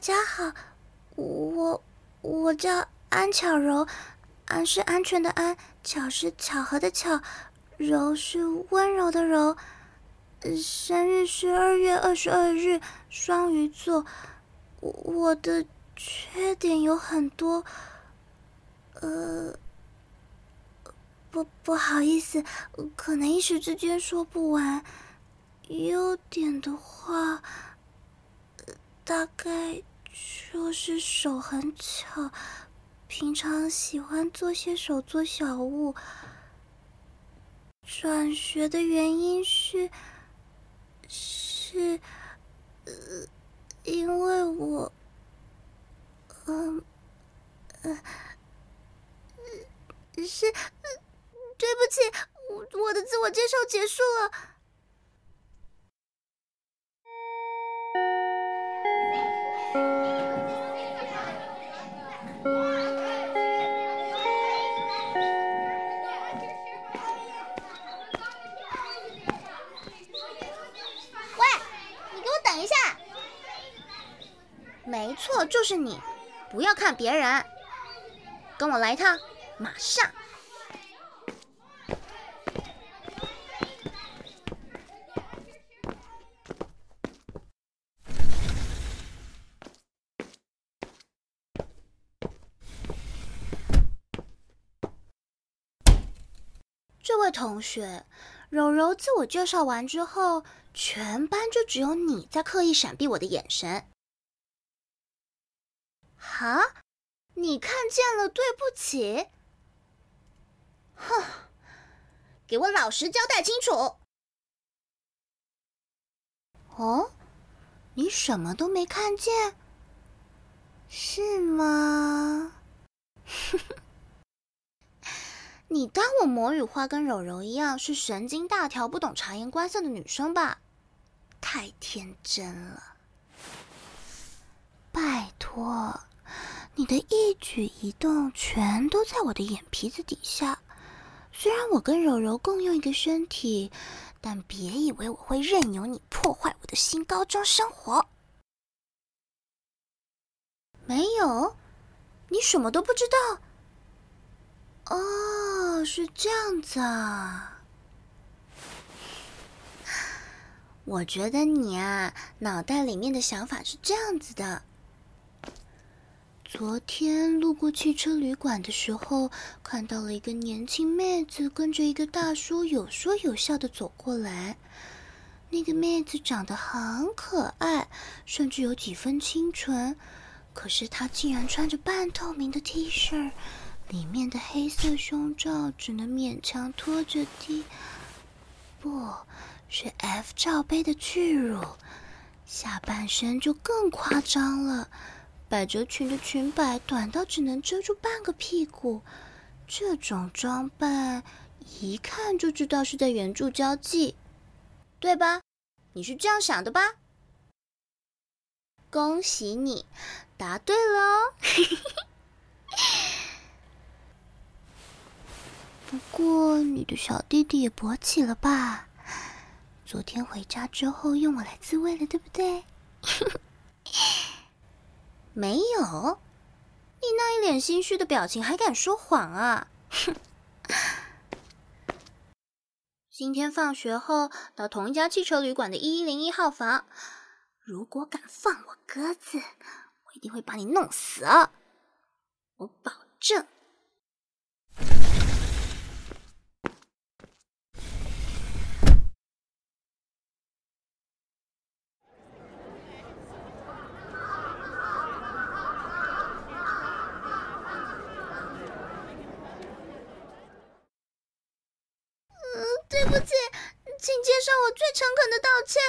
家好，我叫安巧柔，安是安全的安，巧是巧合的巧，柔是温柔的柔。生日是2月22日，双鱼座。我的缺点有很多，不好意思，可能一时之间说不完。优点的话，大概就是手很巧，平常喜欢做些手作小物。转学的原因是因为我，对不起，我的自我介绍结束了。 喂，你给我等一下！ 没错，就是你，不要看别人，跟我来一趟，马上。这位同学，柔柔自我介绍完之后，全班就只有你在刻意闪避我的眼神。哈？你看见了，对不起。哼，给我老实交代清楚。哦，你什么都没看见？是吗？你当我魔语花跟柔柔一样是神经大条不懂察言观色的女生吧？太天真了。拜托，你的一举一动全都在我的眼皮子底下。虽然我跟柔柔共用一个身体，但别以为我会任由你破坏我的新高中生活。没有？你什么都不知道？哦，是这样子啊。我觉得你啊，脑袋里面的想法是这样子的。昨天路过汽车旅馆的时候，看到了一个年轻妹子跟着一个大叔有说有笑的走过来。那个妹子长得很可爱，甚至有几分清纯，可是她竟然穿着半透明的 T 恤，里面的黑色胸罩只能勉强拖着地，不是 F 罩杯的巨乳，下半身就更夸张了。百褶裙的裙摆短到只能遮住半个屁股，这种装扮一看就知道是在援助交际，对吧？你是这样想的吧？恭喜你，答对了哦。不过你的小弟弟也勃起了吧？昨天回家之后用我来自慰了，对不对？没有，你那一脸心虚的表情还敢说谎啊？今天放学后到同一家汽车旅馆的1101号房，如果敢放我鸽子，我一定会把你弄死，我保证。对不起，请接受我最诚恳的道歉。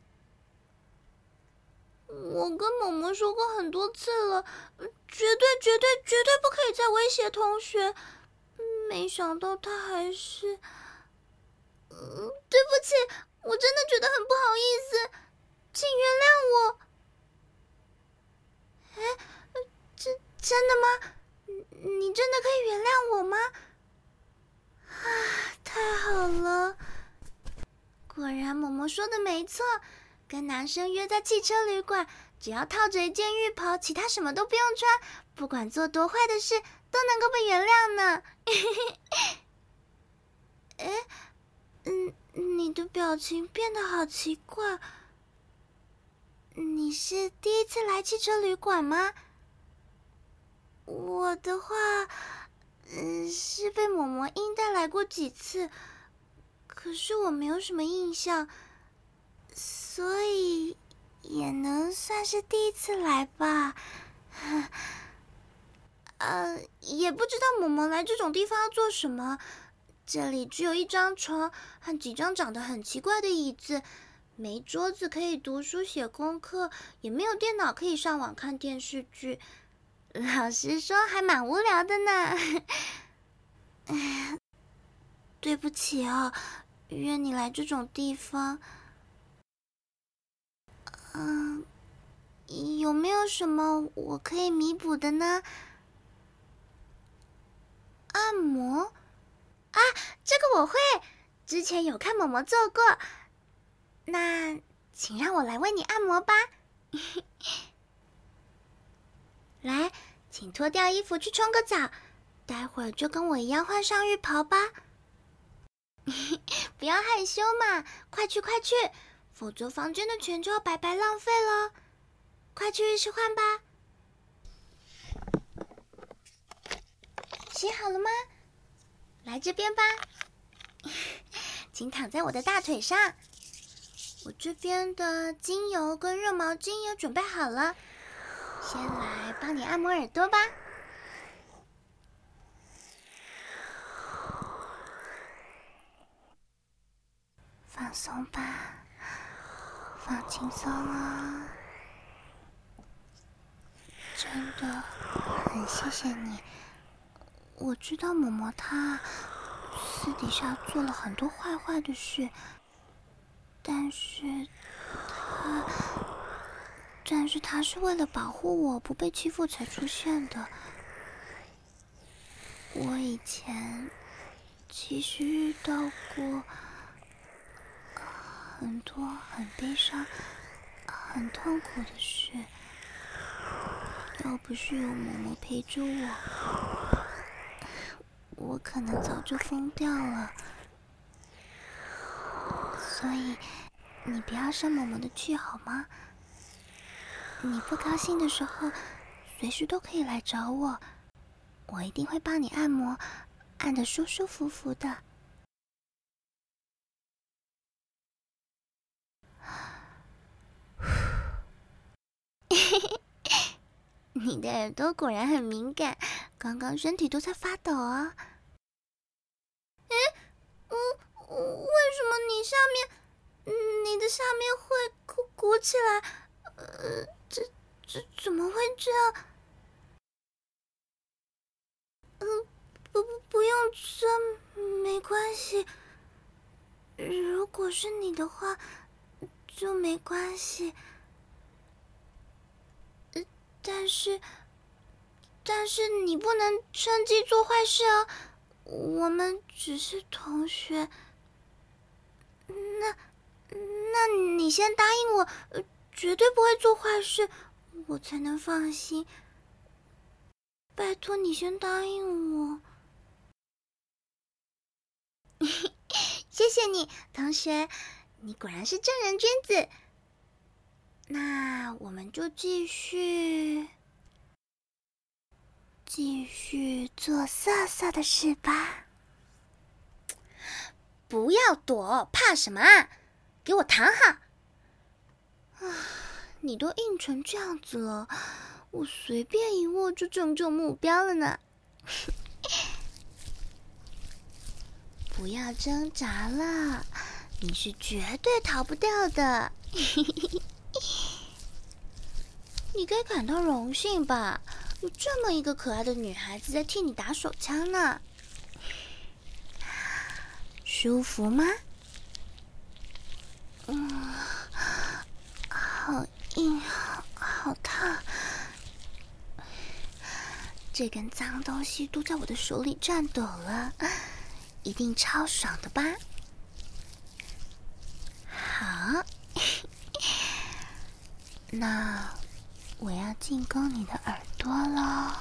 我跟某某说过很多次了，绝对不可以再威胁同学。没想到他还是……对不起，我真的觉得很不好意思，请原谅我。哎，真的吗？你真的可以原谅我吗？啊，太好了！果然某某说的没错，跟男生约在汽车旅馆， 只要套着一件浴袍，其他什么都不用穿，不管做多坏的事都能够被原谅呢。你的表情变得好奇怪。你是第一次来汽车旅馆吗？我的话，是被嬷嬷硬带来过几次，可是我没有什么印象，所以也能算是第一次来吧。也不知道嬷嬷来这种地方要做什么。这里只有一张床和几张长得很奇怪的椅子，没桌子可以读书写功课，也没有电脑可以上网看电视剧。老实说，还蛮无聊的呢。对不起哦，约你来这种地方。有没有什么我可以弥补的呢？按摩？啊，这个我会，之前有看嬷嬷做过。那请让我来为你按摩吧。来，请脱掉衣服去冲个澡，待会儿就跟我一样换上浴袍吧。不要害羞嘛，快去快去，否则房间的钱就要白白浪费了。快去浴室换吧。洗好了吗？来这边吧。请躺在我的大腿上。我这边的精油跟热毛巾也准备好了，先来帮你按摩耳朵吧。放松吧，放轻松了。真的很谢谢你。我知道嬷嬷她私底下做了很多坏的事，但是她是为了保护我不被欺负才出现的。我以前其实遇到过很多很悲伤、很痛苦的事，要不是有嬷嬷陪着我可能早就疯掉了。所以你不要生嬷嬷的气好吗？你不高兴的时候随时都可以来找我，我一定会帮你按摩，按得舒舒服服的。你的耳朵果然很敏感，刚刚身体都在发抖啊。为什么你的下面会鼓起来？这怎么会这样？不用这，没关系。如果是你的话，就没关系。但是你不能趁机做坏事啊！我们只是同学。那你先答应我，绝对不会做坏事，我才能放心。拜托你先答应我。谢谢你，同学，你果然是正人君子。那我们就继续做色色的事吧。不要躲，怕什么啊？给我躺好。你都硬成这样子了，我随便一握就正中目标了呢。不要挣扎了，你是绝对逃不掉的。你该感到荣幸吧？有这么一个可爱的女孩子在替你打手枪呢。舒服吗？好硬，好烫。这根脏东西都在我的手里颤抖了，一定超爽的吧？好，那我要进攻你的耳朵了。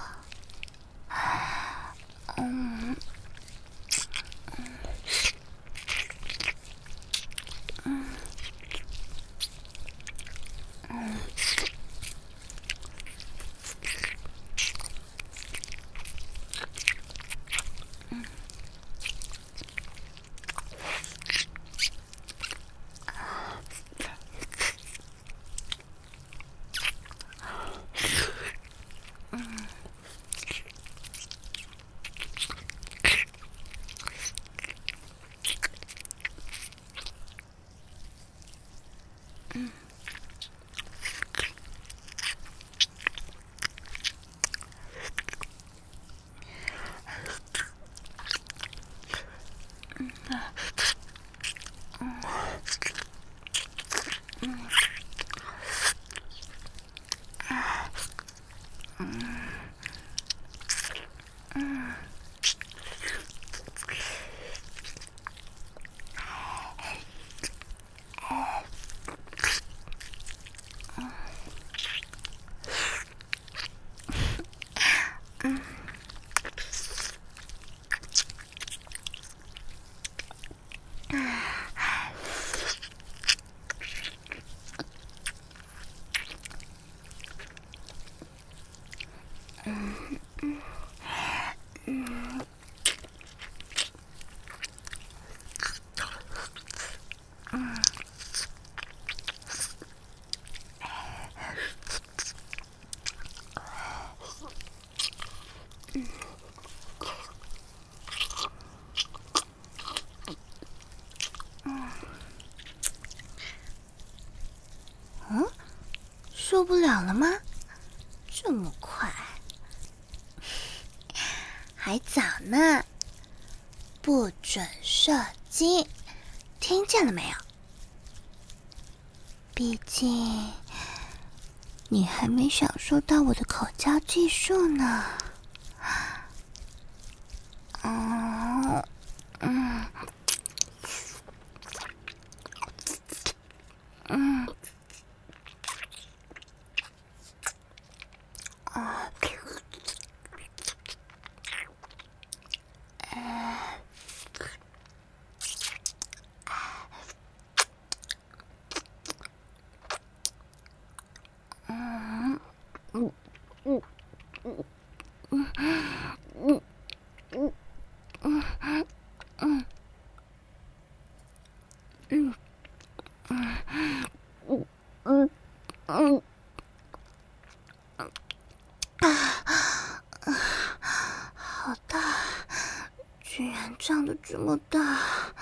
受不了了吗？这么快？还早呢，不准射精，听见了没有？毕竟你还没享受到我的口交技术呢。好大，居然长得这么大。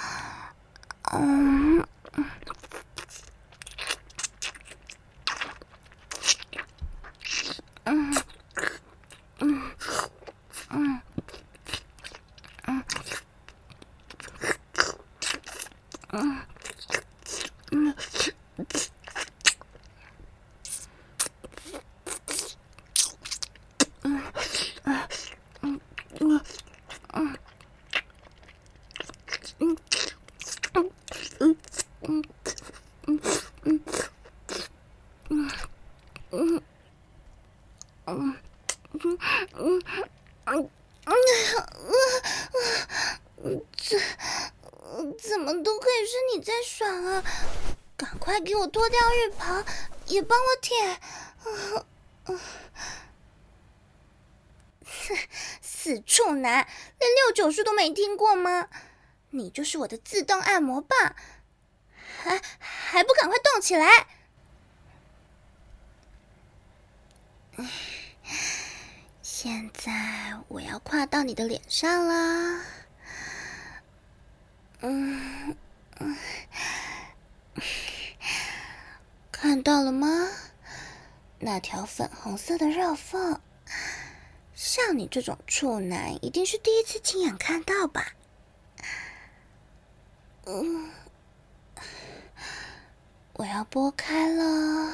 怎么都可以是你在爽啊！赶快给我脱掉浴袍，也帮我舔。死处男，连6-9式都没听过吗？你就是我的自动按摩棒，还不赶快动起来！现在我要跨到你的脸上啦。看到了吗？那条粉红色的肉缝，像你这种处男，一定是第一次亲眼看到吧？我要拨开了。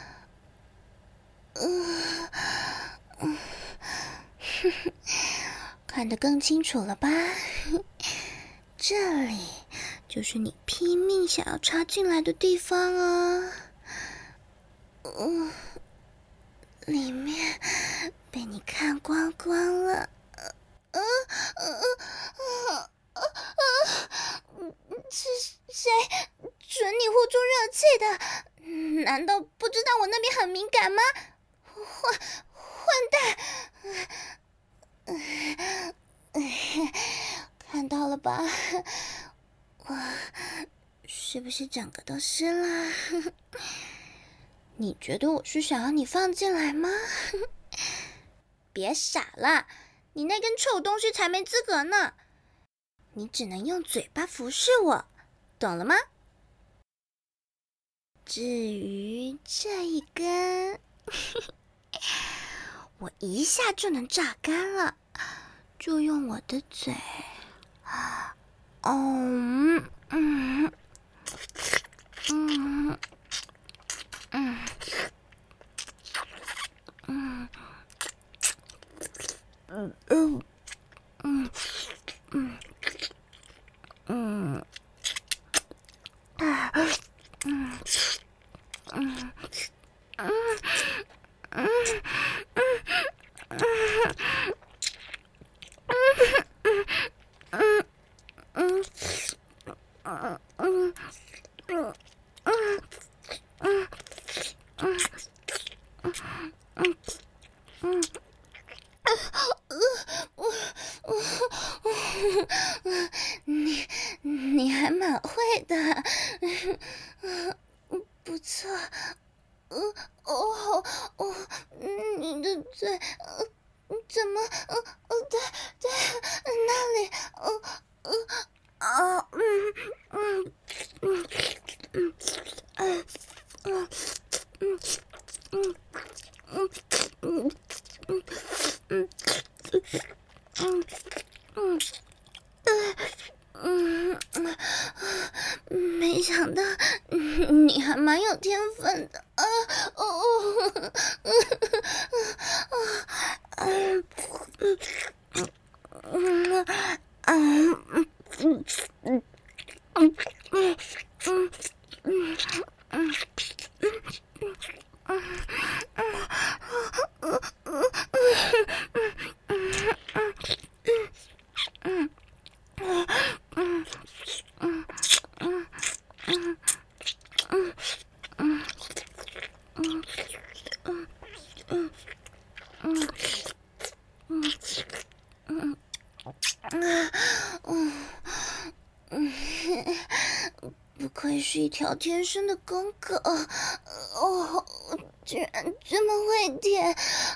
看得更清楚了吧？这里就是你拼命想要插进来的地方啊！ 里面被你看光光了。是谁准你呼出热气的？难道不知道我那边很敏感吗？混蛋！看到了吧？我是不是整个都湿了？你觉得我是想要你放进来吗？别傻了，你那根臭东西才没资格呢！你只能用嘴巴服侍我，懂了吗？至于这一根，我一下就能榨干了，就用我的嘴。你还蛮会的，不错。你的嘴，怎么，对，那里，没想到你还蛮有天分的。不愧是一条天生的公狗，居然这么会舔。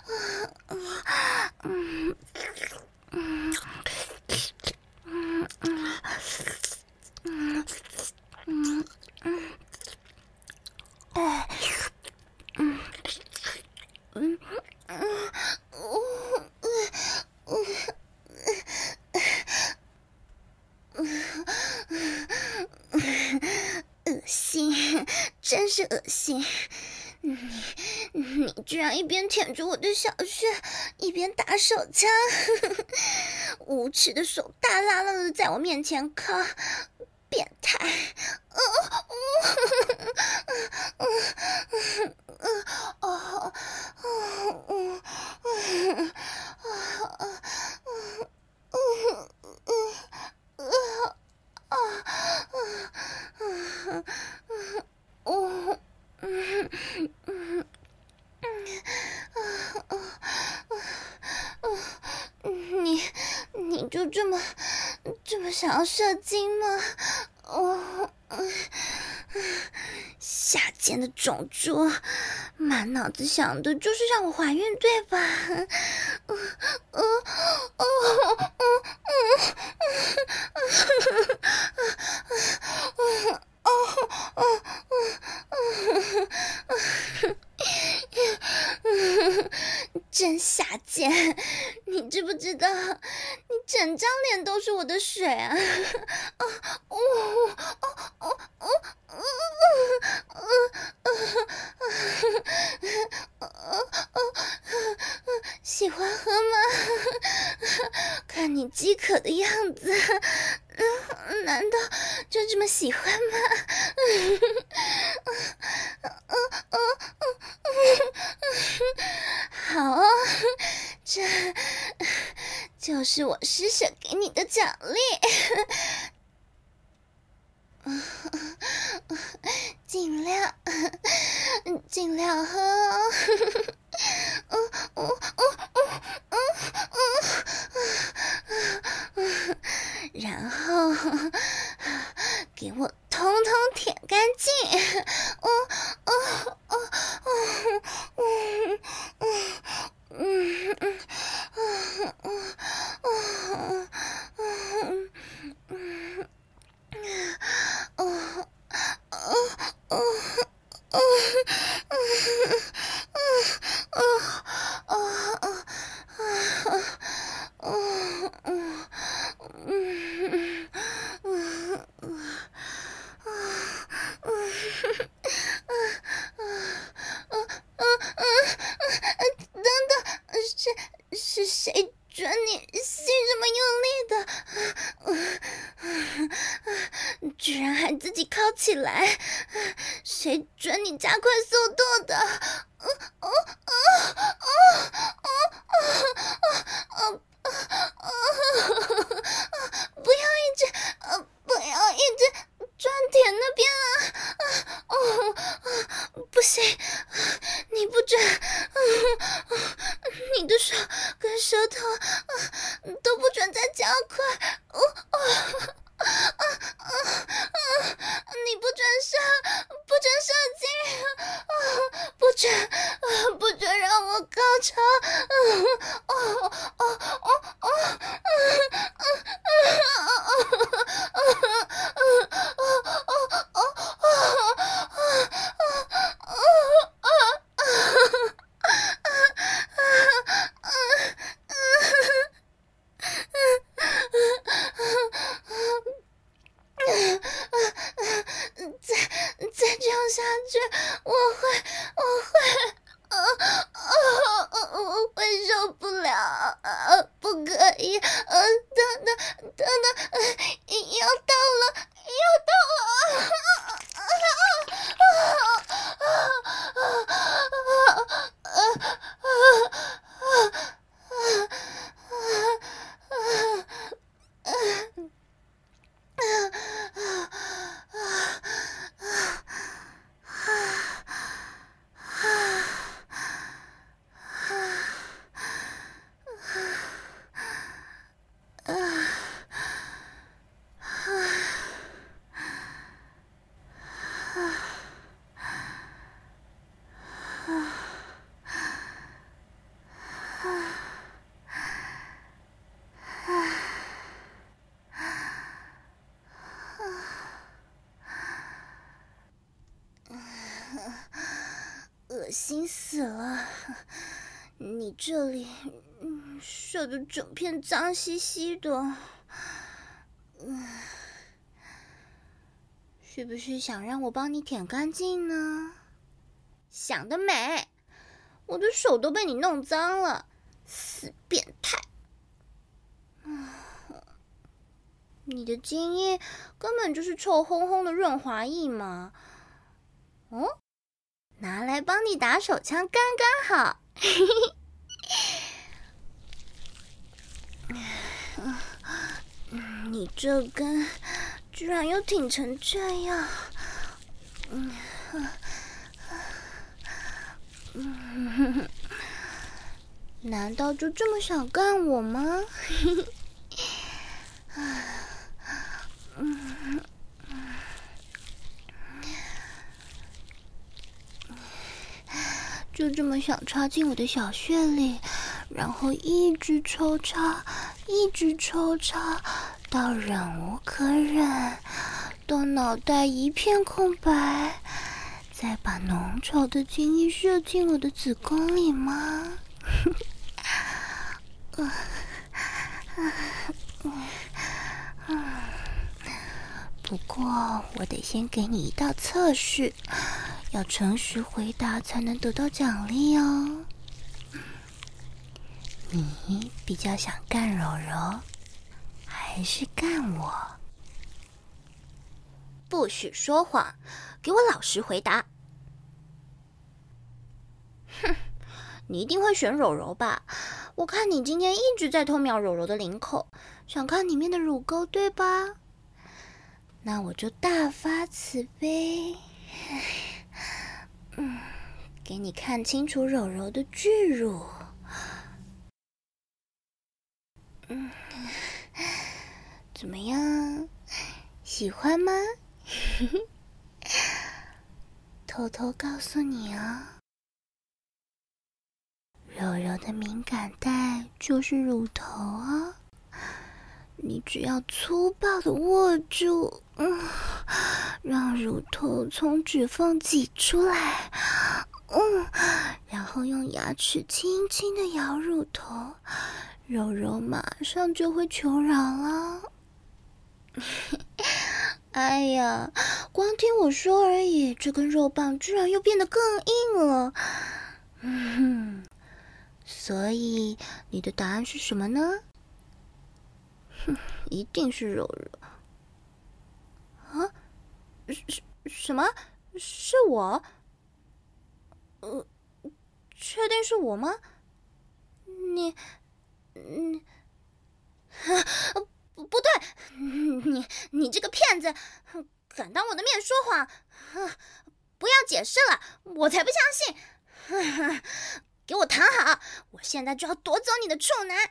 恶心，真是恶心！你居然一边舔着我的小穴，一边打手枪，无耻的手大拉拉的在我面前靠，变态！你就这么想要射精吗？下贱的种猪，满脑子想的就是让我怀孕，对吧？真下贱！你知不知道，你整张脸都是我的水啊！喜欢喝吗？看你饥渴的样子，难道就这么喜欢吗？ 这就是我施舍给你的奖励。尽量喝然后给我通通舔干净。是谁准你吸这么用力的？居然还自己靠起来，谁准你加快速度的？不要一直转舔那边不行，你不准，你的手跟舌头都不准再加快，你不准射精，不准让我高潮，再这样下去，我会受不了，不可以，等，要到了。恶心死了！你这里射得整片脏兮兮的，是不是想让我帮你舔干净呢？想得美！我的手都被你弄脏了，死变态！你的精液根本就是臭烘烘的润滑液嘛！拿来帮你打手枪刚刚好。你这根居然又挺成这样，难道就这么想干我吗？就这么想插进我的小穴里，然后一直抽插，到忍无可忍，到脑袋一片空白，再把浓稠的精液射进我的子宫里吗？不过我得先给你一道测试，要诚实回答才能得到奖励哦。你比较想干柔柔，还是干我？不许说谎，给我老实回答。哼， 你一定会选柔柔吧？我看你今天一直在偷瞄柔柔的领口，想看里面的乳沟，对吧？那我就大发慈悲，给你看清楚柔柔的巨乳。怎么样？喜欢吗？偷偷告诉你啊，柔柔的敏感带就是乳头啊，你只要粗暴的握住，让乳头从指缝挤出来，然后用牙齿轻轻的咬乳头，柔柔马上就会求饶了。哎呀，光听我说而已，这根肉棒居然又变得更硬了。所以你的答案是什么呢？一定是柔柔。啊？什么？是我？确定是我吗？不对，你这个骗子，敢当我的面说谎，不要解释了，我才不相信！给我躺好，我现在就要夺走你的处男！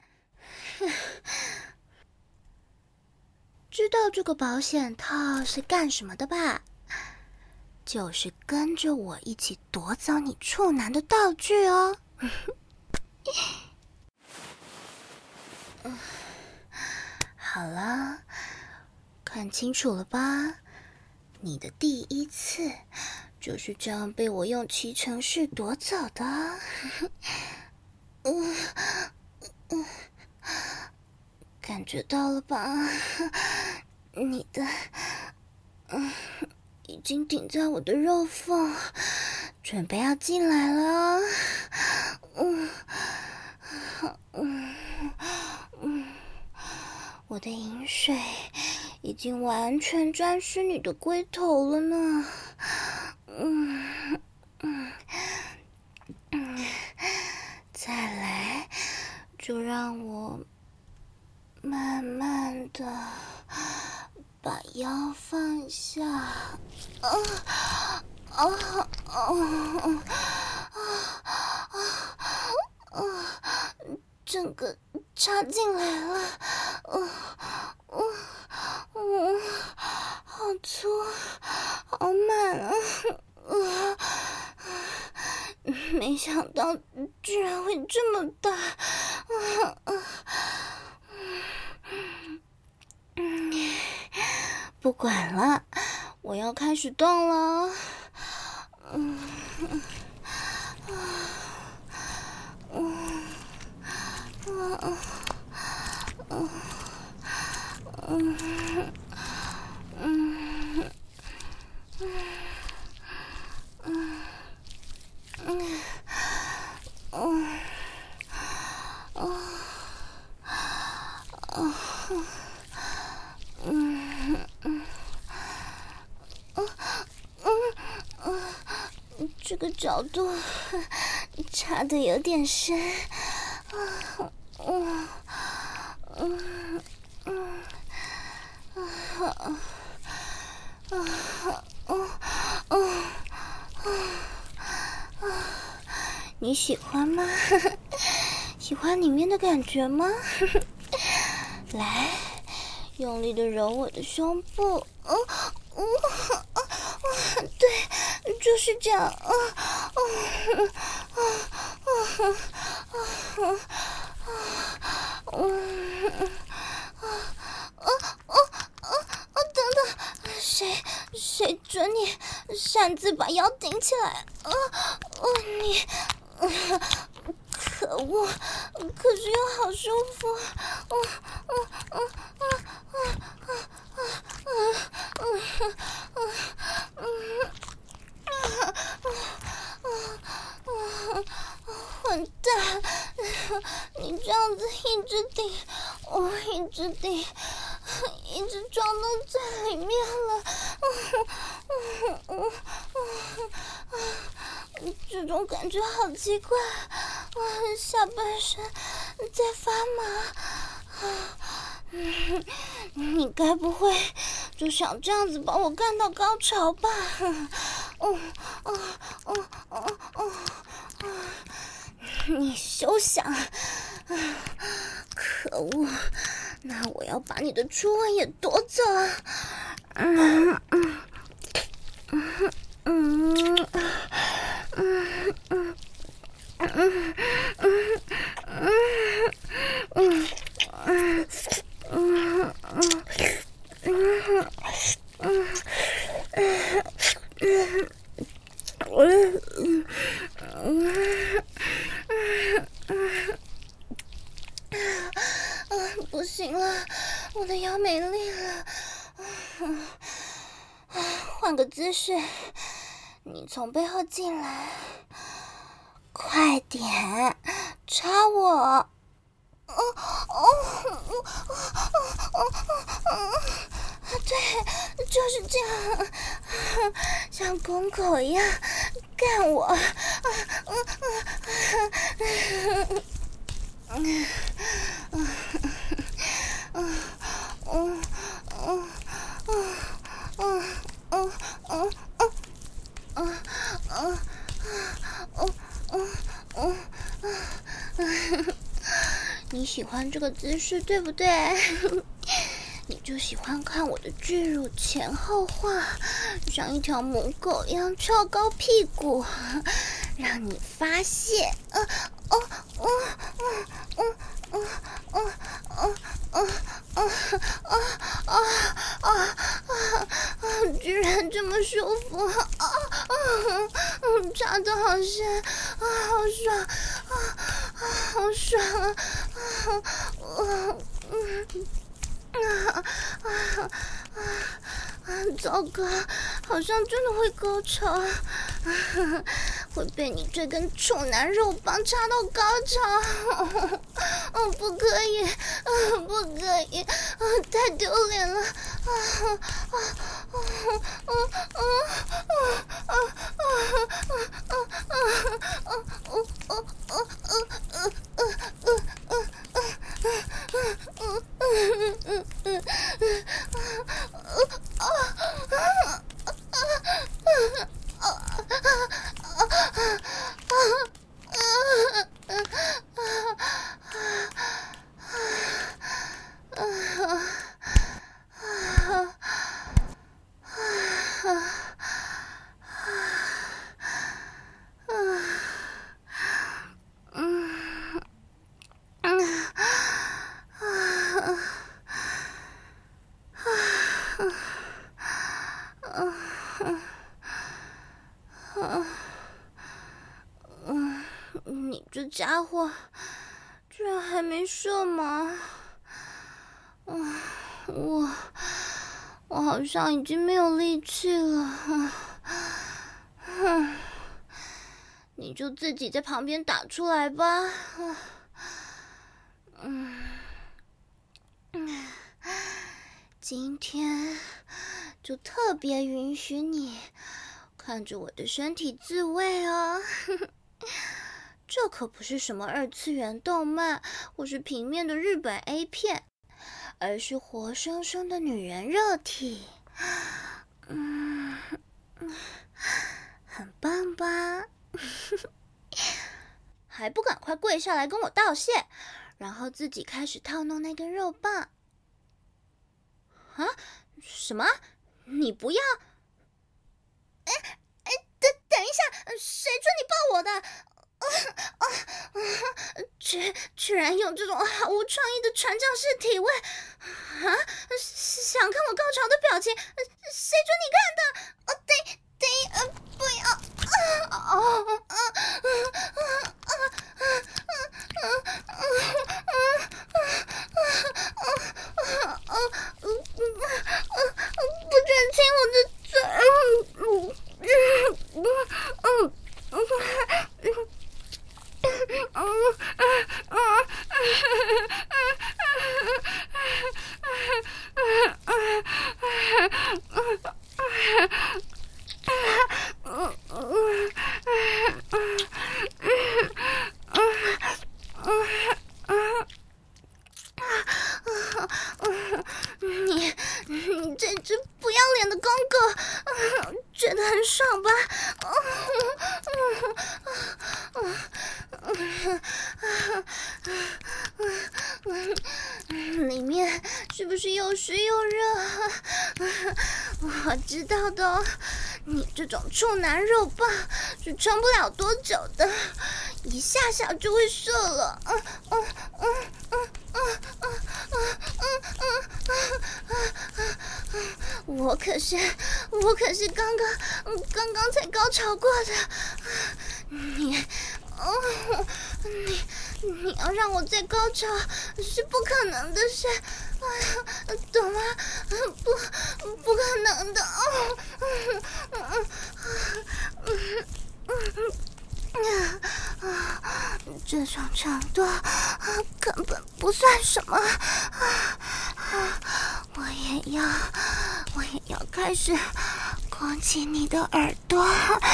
知道这个保险套是干什么的吧？就是跟着我一起夺走你处男的道具哦。好了，看清楚了吧？你的第一次就是这样被我用骑乘式夺走的。感觉到了吧？你的已经顶在我的肉缝，准备要进来了。我的饮水已经完全沾湿你的龟头了呢。再来，就让我慢慢的把腰放下。整个插进来了，好粗，好满啊！没想到居然会这么大，不管了，我要开始动了。这个角度插得有点深，你喜欢吗？喜欢里面的感觉吗？来，用力的揉我的胸部，对，就是这样，等等，谁准你擅自把腰顶起来？你，可恶！可是又好舒服，混蛋！你这样子一直顶，我一直顶， 一直撞到最里面了。这种感觉好奇怪，下半身在发麻。你该不会就想这样子把我干到高潮吧？你休想！可恶，那我要把你的初吻也夺走。不行了，我的腰没力了。换个姿势，你从背后进来，快点插我。对，就是这样，像公狗一样干我。你喜欢这个姿势对不对？你就喜欢看我的巨乳前后晃，像一条母狗一样翘高屁股，让你发泄。居然这么舒服！插得好深，好爽，好爽糟糕，好像真的会高潮，会被你这根臭男肉棒插到高潮。不可以，不可以，太丢脸了。你这家伙居然还没射吗？我好像已经没有力气了。你就自己在旁边打出来吧。今天就特别允许你看着我的身体自慰哦。这可不是什么二次元动漫或是平面的日本 A 片，而是活生生的女人肉体。很棒吧？还不赶快跪下来跟我道谢，然后自己开始套弄那根肉棒。什么？你不要？等一下，谁准你抱我的？居然用这种毫无创意的传教士体位想看我高潮的表情，谁准你看的？不要！不准亲我的嘴！ 里面是不是又湿又热啊？我知道的哦，你这种处男肉棒是撑不了多久的，一下下就会射了。我可是刚刚才高潮过的，你要让我再高潮是不可能的事，懂吗？不可能的这种程度根本不算什么，我也要开始勾起你的耳朵。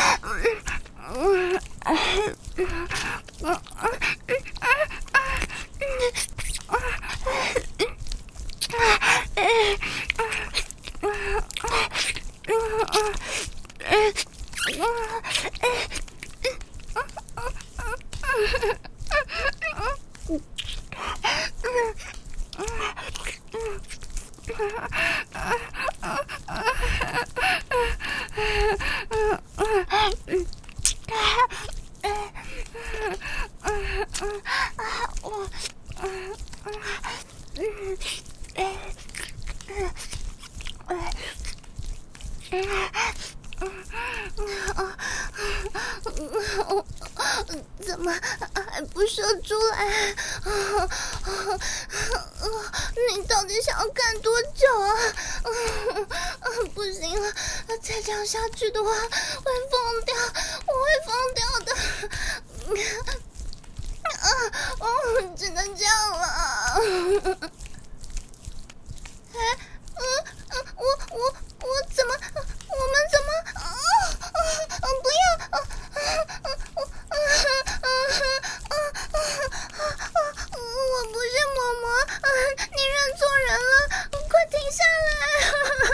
怎么还不射出来？你到底想要干多久啊？不行了，再这样下去的话会疯掉，我会疯掉的。只能这样了。我们怎么？不要！我不是嬷嬷，你认错人了，快停下来！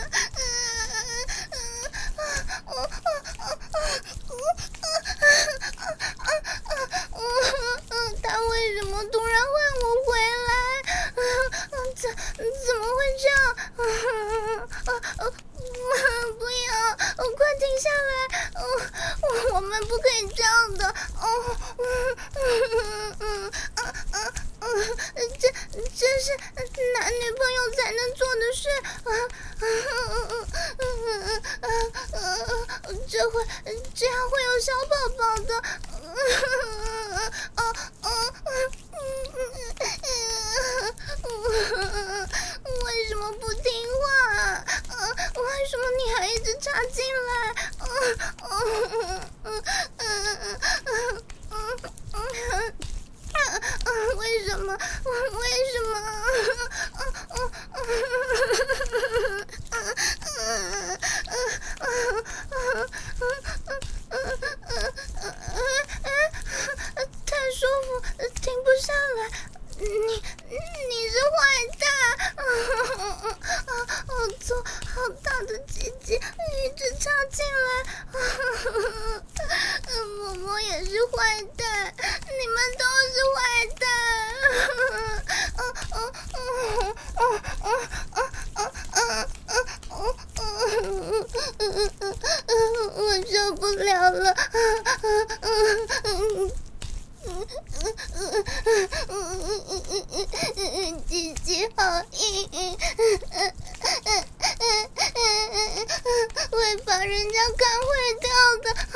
他为什么突然换我回来？怎么会这样？不要！快停下来！我们不可以这样的！这是男女朋友才能做的事！这样会有小宝宝的！为什么不听话？为什么你还一直插进来？为什么？太舒服，停不下来。你是坏蛋！好大的鸡鸡一直插进来！嬷嬷也是坏蛋，你们都是坏蛋！我受不了了！鸡鸡好硬，会把人家干坏掉的。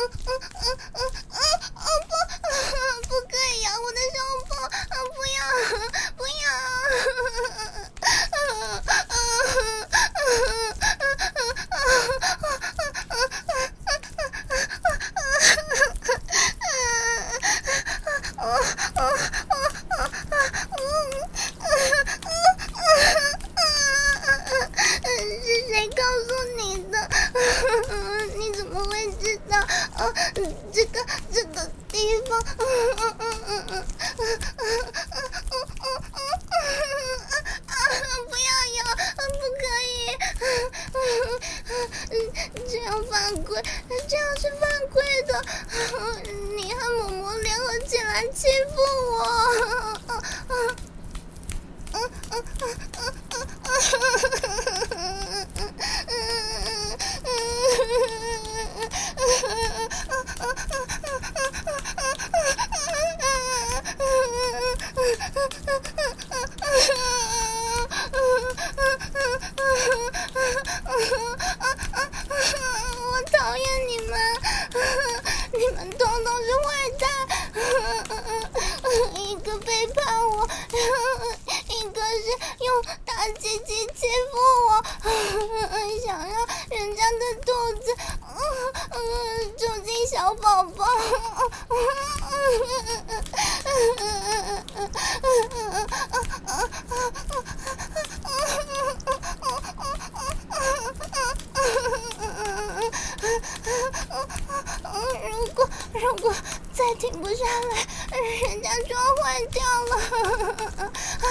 不可以咬我的胸部，不要！ 一个是用大鸡鸡欺负我，想让人家的肚子住进小宝宝。如果再停不下来，人家就要坏掉了。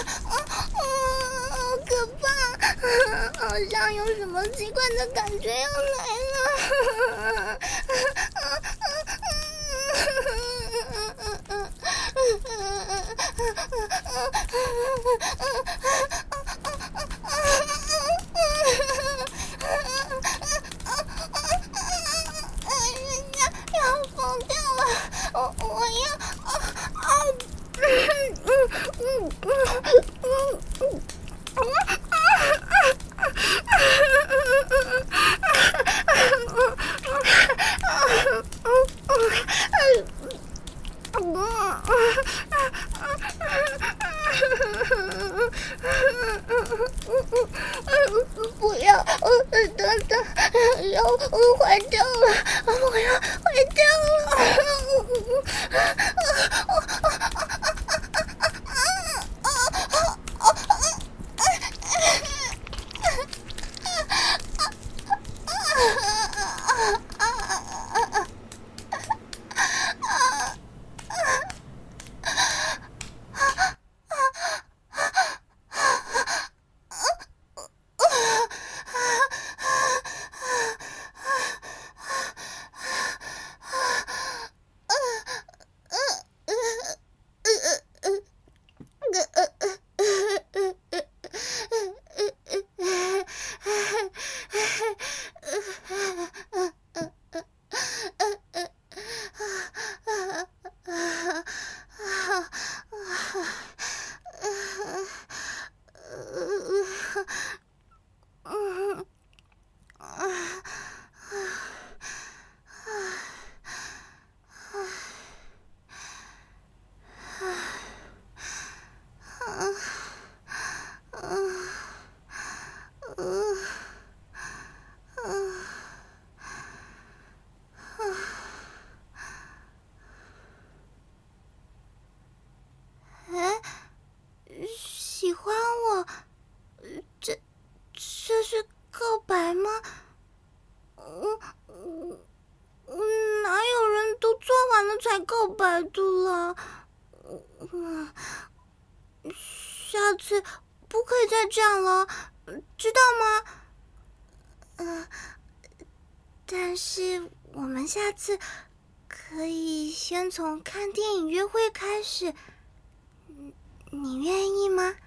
好可怕，好像有什么奇怪的感觉要来了。人家要疯掉了，我要不要，等，要坏掉了，我要坏掉了。喜欢我，这是告白吗？哪有人都做完了才告白的了？下次不可以再这样了，知道吗？但是我们下次可以先从看电影约会开始，你愿意吗？